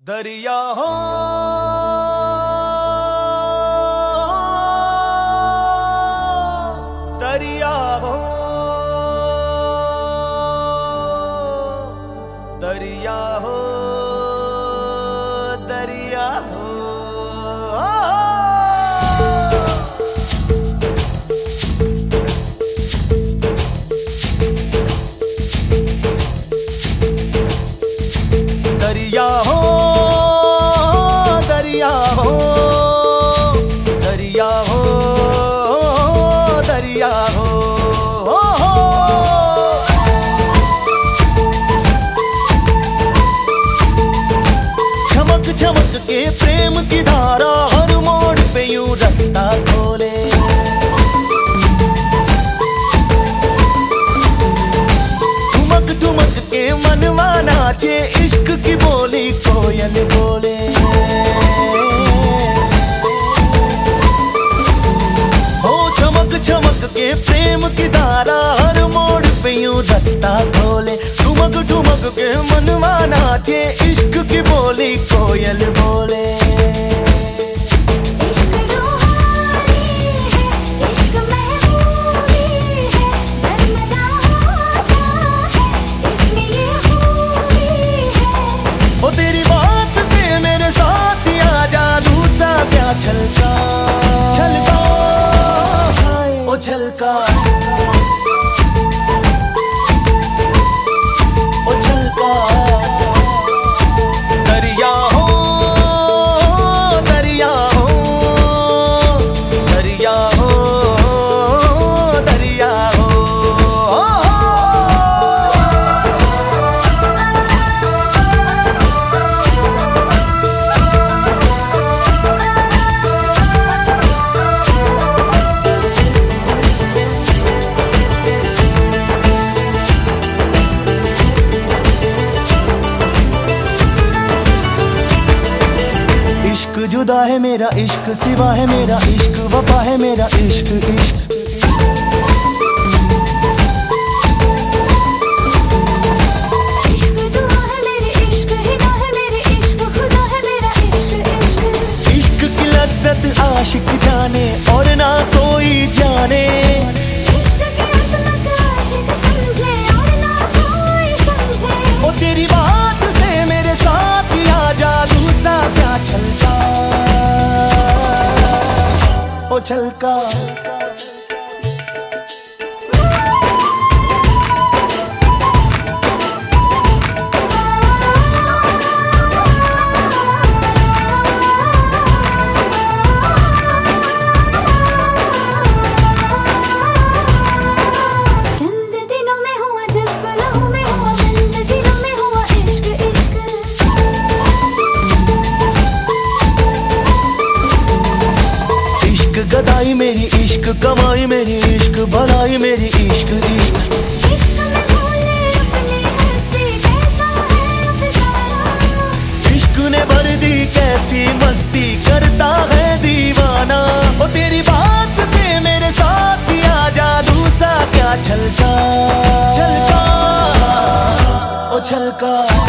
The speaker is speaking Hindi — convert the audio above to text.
दरिया हो दरिया हो दरिया हो दरिया हो दरिया हो दरिया हो दरिया हो दरिया हो चमक चमक के प्रेम की धारा हर मोड़ पे यूं रास्ता खोले। ठुमक ठुमक के मनवा नाचे इश्क की बोली कोयल बोले। हो चमक चमक के प्रेम की धारा हर मोड़ पे यूं रास्ता खोले। ठुमक ठुमक के मनवा नाचे इश्क की बोली कोयल बोले। तेरी बात से मेरे साथ आ जादू सा क्या छलका छलका ओ छलका ओ छलका। दरिया हो दरिया हो दरिया हो दरिया हो। इश्क जुदा है मेरा इश्क सिवा है मेरा इश्क वफा है मेरा इश्क इश्क। इश्क दुआ है मेरी इश्क हिदा है मेरी इश्क खुदा है मेरा इश्क इश्क। इश्क की लज्जत आशिक जाने और ना कोई जाने। इश्क की अजमत आशिक समझे और ना कोई समझे। ओ तेरी बात से मेरे साथ आ जादू सा क्या छलका ओ छलका। चंद दिनों में हुआ जज्ब लहू में हुआ चंद दिनों में हुआ इश्क इश्क। इश्क गदाई मेरी इश्क कमाई मेरी इश्क भलाई मेरी इश्क इश्क। इश्क में भूले अपनी हस्ती कैसा है अफसाना। इश्क ने भर दी कैसी मस्ती करता है दीवाना। ओ तेरी बात से मेरे साथ आ जादू सा क्या छलका छलका ओ छलका।